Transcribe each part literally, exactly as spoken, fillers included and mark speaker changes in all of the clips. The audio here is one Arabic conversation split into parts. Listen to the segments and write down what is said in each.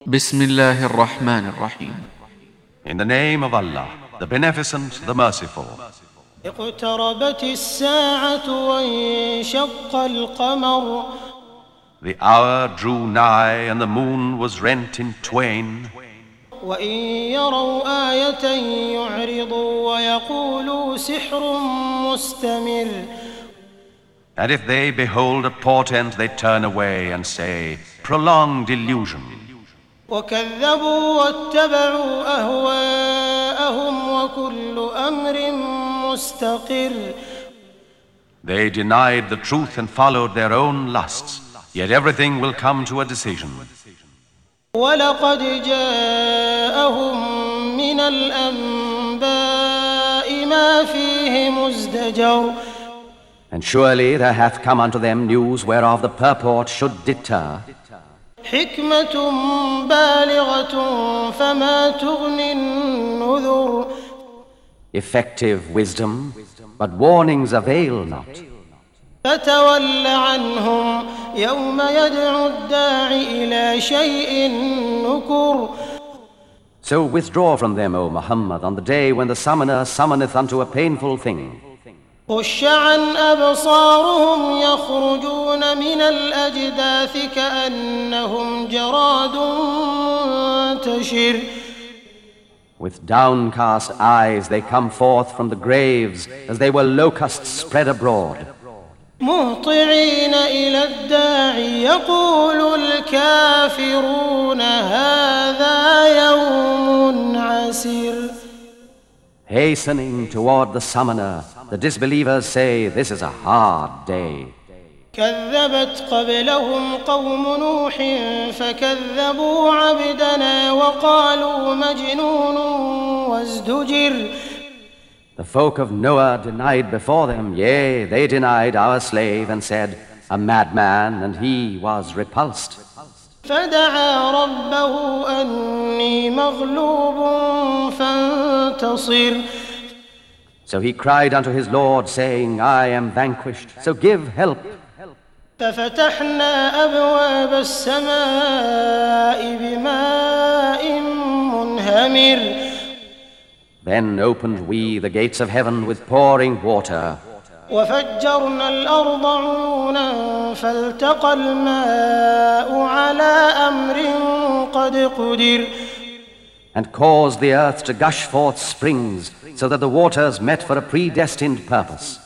Speaker 1: بسم الله الرحمن الرحيم.
Speaker 2: In the name of Allah, the Beneficent, the Merciful.
Speaker 3: اقتربت الساعة وانشق القمر.
Speaker 2: The hour drew nigh and the moon was rent in twain.
Speaker 3: وإن يروا آية يعرضوا ويقولوا سحر مستمر.
Speaker 2: And if they behold a portent, they turn away and say, prolonged illusion.
Speaker 3: وكذبوا واتبعوا أهواءهم وكل أمر مستقر.
Speaker 2: They denied the truth and followed their own lusts, yet everything will come to a decision.
Speaker 3: ولقد جاءهم من الأنباء ما فيه مزدجر.
Speaker 4: And surely there hath come unto them news whereof the purport should deter.
Speaker 3: حكمة بالغة فما تغني النذر.
Speaker 4: Effective wisdom, but warnings avail not.
Speaker 3: فتول عنهم يوم يدعو الداع إلى شيء نكر.
Speaker 4: So withdraw from them, O Muhammad, on the day when the summoner summoneth unto a painful thing.
Speaker 3: خش عن أبصارهم يخرجون من الأجداث كأنهم جراد منتشر.
Speaker 4: With downcast eyes they come forth from the graves as they were locusts spread abroad.
Speaker 3: مهطعين إلى الداع يقول الكافرون هذا يوم عسير.
Speaker 4: Hastening toward the summoner, the disbelievers say, this is a hard day.
Speaker 3: كذبت قبلهم قوم نوح فكذبوا عبدنا وقالوا مجنون وازدجر.
Speaker 4: The folk of Noah denied before them, yea, they denied our slave and said, a madman, and he was repulsed.
Speaker 3: فدعا ربه أني مغلوب فانتصر.
Speaker 4: So he cried unto his Lord, saying, I am vanquished, so give help.
Speaker 3: ففتحنا أبواب السماء بماء منهمر.
Speaker 4: Then opened we the gates of heaven with pouring water.
Speaker 3: وفجرنا الأرض عيونا فالتقى الماء على أمر قد قدر.
Speaker 4: And caused the earth to gush forth springs, so that the waters met for a predestined purpose.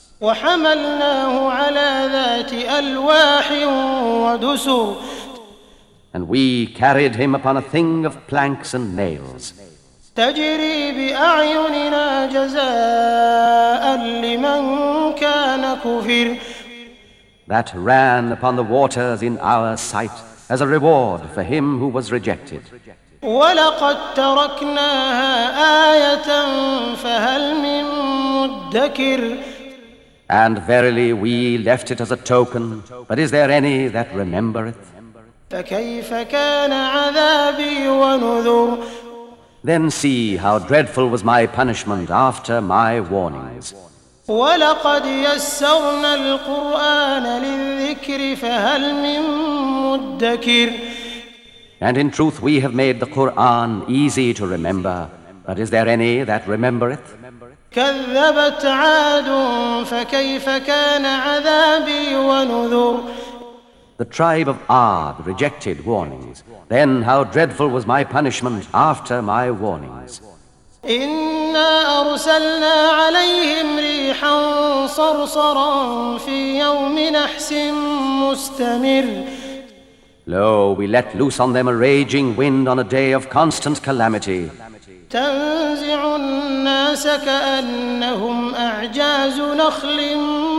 Speaker 3: وحملناه على ذات ألواح ودسر.
Speaker 4: And we carried him upon a thing of planks and nails.
Speaker 3: تجري بأعيننا جزاء لمن كان كفر.
Speaker 4: That ran upon the waters in our sight as a reward for him who was rejected.
Speaker 3: ولقد تركناها آية فهل من مدكر.
Speaker 4: And verily we left it as a token, but is there any that remembereth?
Speaker 3: فكيف كان عذابي ونذر.
Speaker 4: Then see how dreadful was my punishment after my warnings.
Speaker 3: وَلَقَدْ يَسَّرْنَا الْقُرْآنَ لِلذِّكْرِ فَهَلْ مِن مُّدَّكِرٍ.
Speaker 4: And in truth we have made the Qur'an easy to remember, but is there any that remembereth?
Speaker 3: كَذَّبَتْ عَادٌ فَكَيْفَ كَانَ عَذَابِي وَنُذُرِ.
Speaker 4: The tribe of Ad rejected warnings. Then how dreadful was my punishment after my warnings.
Speaker 3: إِنَّا أَرْسَلْنَا عَلَيْهِمْ رِيحًا صَرْصَرًا فِي يَوْمِ نَحْسٍ مُسْتَمِرٍ.
Speaker 4: Lo, we let loose on them a raging wind on a day of constant calamity.
Speaker 3: تنزع الناس كأنهم أعجاز نخل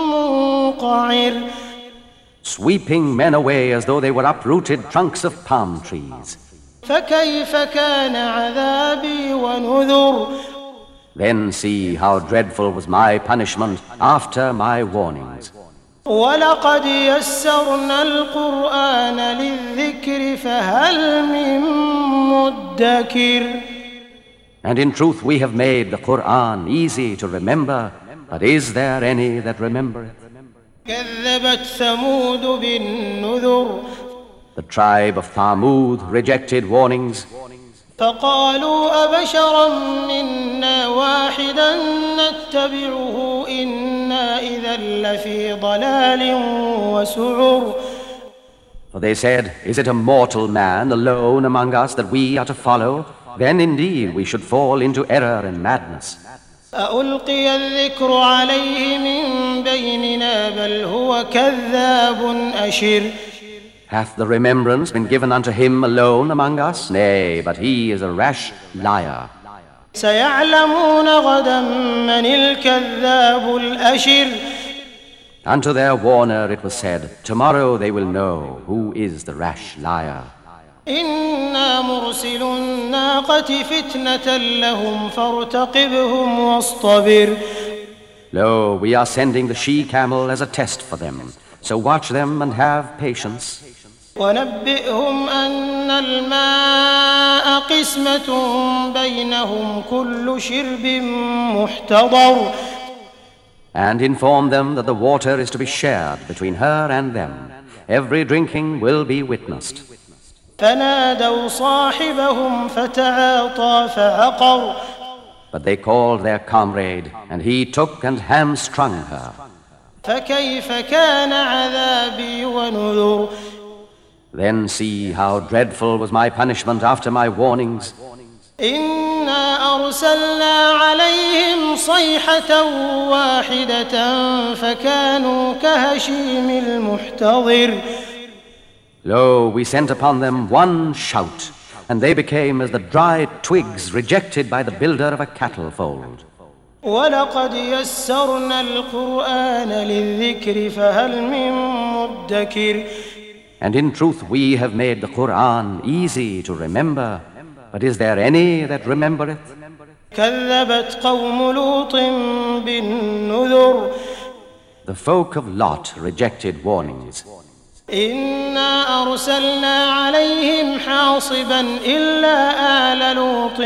Speaker 3: منقعر.
Speaker 4: Sweeping men away as though they were uprooted trunks of palm trees.
Speaker 3: فكيف كان عذابي ونذر.
Speaker 4: Then see how dreadful was my punishment after my warnings.
Speaker 3: وَلَقَدْ يَسَّرْنَا الْقُرْآنَ لِلذِّكْرِ فَهَلْ مِن مُّدَّكِرٍ.
Speaker 4: And in truth we have made the Qur'an easy to remember, but is there any that remembereth?
Speaker 3: كذبت ثمود بالنذر
Speaker 4: The tribe of Thamud rejected warnings.
Speaker 3: فقالوا أبشرا منا واحدا نتبعه إنا إذا لفي ضلال وسعر.
Speaker 4: For they said, is it a mortal man alone among us that we are to follow? Then indeed we should fall into error and madness.
Speaker 3: أألقي الذكر عليه من بيننا بل هو كذاب أشر.
Speaker 4: Hath the remembrance been given unto him alone among us? Nay, but he is a rash liar.
Speaker 3: سيعلمون غدا من الكذاب الأشر.
Speaker 4: Unto their warner it was said, tomorrow they will know who is the rash liar.
Speaker 3: إنا مرسل الناقة فتنة لهم فارتقبهم واصطبر.
Speaker 4: Lo, we are sending the she-camel as a test for them, so watch them and have patience.
Speaker 3: ونبئهم أن الماء قسمة بينهم كل شرب محتضر.
Speaker 4: And inform them that the water is to be shared between her and them. Every drinking will be witnessed.
Speaker 3: فنادوا صاحبهم فتعاطى فعقر.
Speaker 4: But they called their comrade, and he took and hamstrung her.
Speaker 3: فكيف كان عذابي ونذر.
Speaker 4: Then see how dreadful was my punishment after my warnings.
Speaker 3: إنا أرسلنا عليهم صيحة واحدة فكانوا كهشيم المحتضر.
Speaker 4: Lo, we sent upon them one shout, and they became as the dried twigs rejected by the builder of a cattle fold.
Speaker 3: ولقد يسرنا القرآن للذكر فهل من مدكر.
Speaker 4: And in truth we have made the Qur'an easy to remember, but is there any that remembereth?
Speaker 3: كذبت قوم لوط بالنذر.
Speaker 4: The folk of Lot rejected warnings.
Speaker 3: إنا أرسلنا عليهم حاصبا إلا آل لوط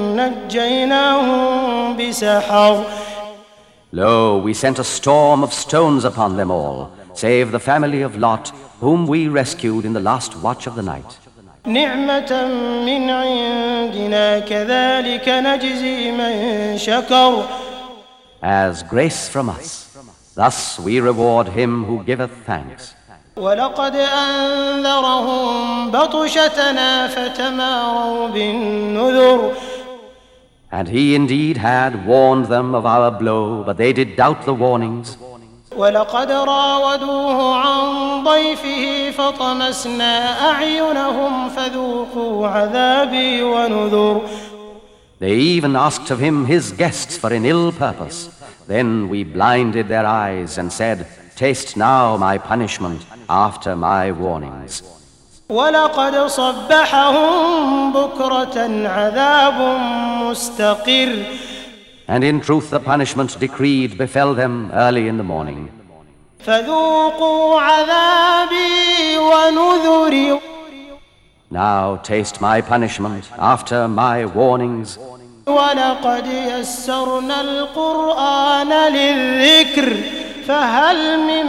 Speaker 3: نجيناهم بسحر.
Speaker 4: Lo, we sent a storm of stones upon them all, save the family of Lot, whom we rescued in the last watch of the night.
Speaker 3: نعمة من عندنا كذلك نجزي من شكر.
Speaker 4: As grace from us, thus we reward him who giveth thanks.
Speaker 3: ولقد أنذرهم بطشتنا فتماروا بالنذر.
Speaker 4: And he indeed had warned them of our blow, but they did doubt the warnings.
Speaker 3: ولقد راودوه عن ضيفه فطمسنا أعينهم فذوقوا عذابي ونذر.
Speaker 4: They even asked of him his guests for an ill purpose. Then we blinded their eyes and said, taste now my punishment after my warnings.
Speaker 3: ولقد صبحهم بكرة عذاب مستقر.
Speaker 4: And in truth the punishment decreed befell them early in the morning.
Speaker 3: فذوقوا عذابي ونذري.
Speaker 4: Now taste my punishment after my warnings.
Speaker 3: ولقد يسرنا القرآن للذكر فهل من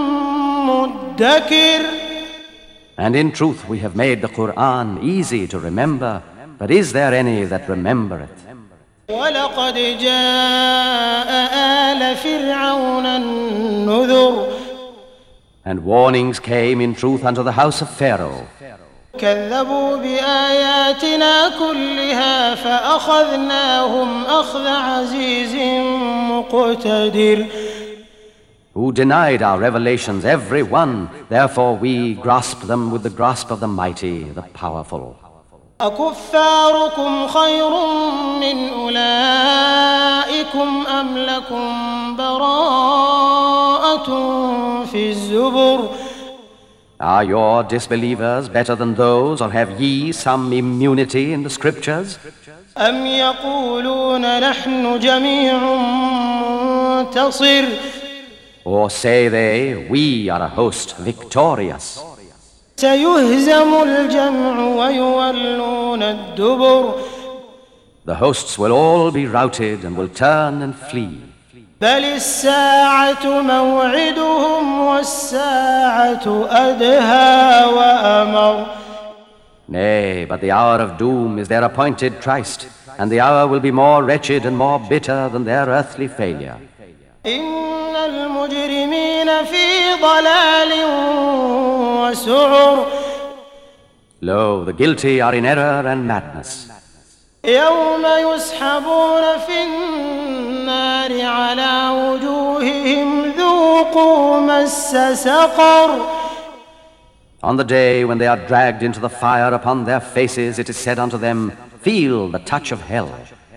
Speaker 3: مدكر.
Speaker 4: And in truth we have made the Qur'an easy to remember, but is there any that remembereth?
Speaker 3: ولقد جاء آل فرعون النذر.
Speaker 4: And warnings came in truth unto the house of Pharaoh.
Speaker 3: كذبوا بآياتنا كلها فأخذناهم أخذ عزيز مقتدر.
Speaker 4: Who denied our revelations, every one, therefore we grasped them with the grasp of the mighty, the powerful.
Speaker 3: أكفاركم خير من أولئكم أم لكم براءة في الزبر.
Speaker 4: Are your disbelievers better than those, or have ye some immunity in the scriptures?
Speaker 3: أم يقولون نحن جميع منتصر.
Speaker 4: Or say they, we are a host victorious.
Speaker 3: سيهزم الجمع ويولون الدبر.
Speaker 4: The hosts will all be routed and will turn and flee.
Speaker 3: بل الساعة موعدهم والساعة أدهى وأمر.
Speaker 4: Nay, but the hour of doom is their appointed tryst, and the hour will be more wretched and more bitter than their earthly failure.
Speaker 3: إن المجرمين في ضلال وسعر.
Speaker 4: Lo, the guilty are in error and madness.
Speaker 3: يوم يسحبون في النار على وجوههم ذوقوا مس سقر.
Speaker 4: On the day when they are dragged into the fire upon their faces, it is said unto them, feel the touch of hell.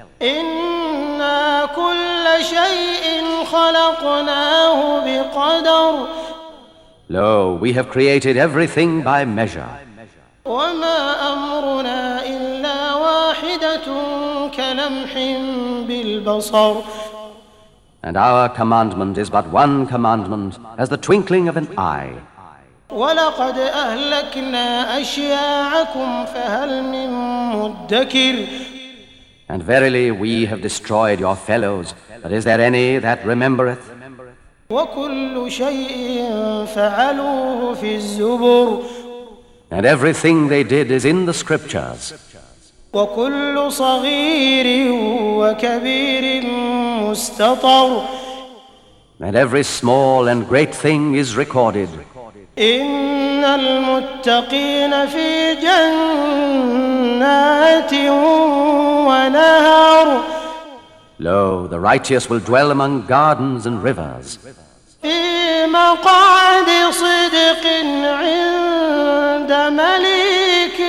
Speaker 3: إنا كل شيء خلقناه بقدر.
Speaker 4: Lo, we have created everything by measure.
Speaker 3: وما أمرنا إلا واحدة كلمح بالبصر.
Speaker 4: And our commandment is but one commandment, as the twinkling of an eye.
Speaker 3: ولقد أهلكنا أشياعكم فهل من مدكر.
Speaker 4: And verily we have destroyed your fellows, but is there any that remembereth?
Speaker 3: وكل شيء فعلوه في الزبر.
Speaker 4: And everything they did is in the scriptures.
Speaker 3: وكل صغير وكبير مستطر.
Speaker 4: And every small and great thing is recorded.
Speaker 3: إن المتقين في جنات ونهر.
Speaker 4: Lo, the righteous will dwell among gardens and rivers.
Speaker 3: في مقعد صدق عند مليك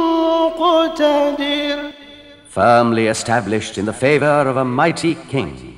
Speaker 3: مقتدر.
Speaker 4: Firmly established in the favor of a mighty king.